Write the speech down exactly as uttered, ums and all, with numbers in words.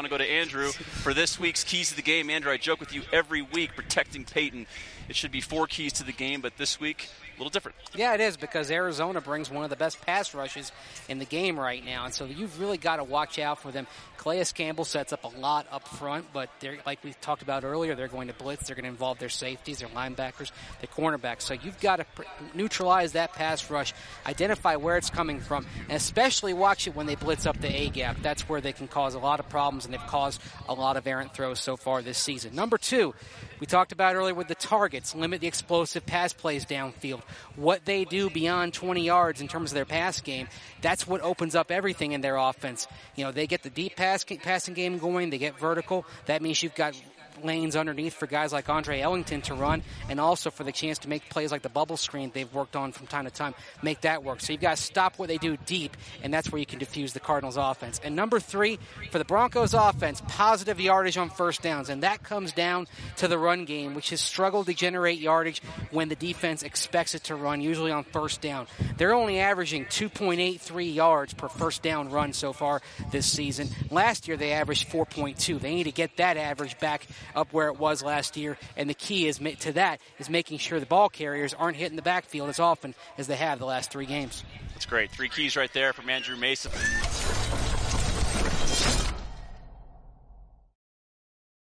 want to go to Andrew for this week's Keys to the Game. Andrew, I joke with you every week, protecting Peyton. It should be four keys to the game, but this week, a little different. Yeah, it is, because Arizona brings one of the best pass rushes in the game right now, and so you've really got to watch out for them. Calais Campbell sets up a lot up front, but they're, like we talked about earlier, they're going to blitz. They're going to involve their safeties, their linebackers, their cornerbacks. So you've got to pr- neutralize that pass rush, identify where it's coming from, and especially watch it when they blitz up the A-gap. That's where they can cause a lot of problems, and they've caused a lot of errant throws so far this season. Number two, we talked about earlier with the targets, limit the explosive pass plays downfield. What they do beyond twenty yards in terms of their pass game, that's what opens up everything in their offense. You know, they get the deep pass, passing game going, they get vertical. That means you've got lanes underneath for guys like Andre Ellington to run, and also for the chance to make plays like the bubble screen they've worked on from time to time, make that work. So you've got to stop what they do deep, and that's where you can diffuse the Cardinals' offense. And number three, for the Broncos' offense, positive yardage on first downs, and that comes down to the run game, which has struggled to generate yardage when the defense expects it to run, usually on first down. They're only averaging two point eight three yards per first down run so far this season. Last year, they averaged four point two. They need to get that average back up where it was last year, and the key is to that is making sure the ball carriers aren't hitting the backfield as often as they have the last three games. That's great. Three keys right there from Andrew Mason.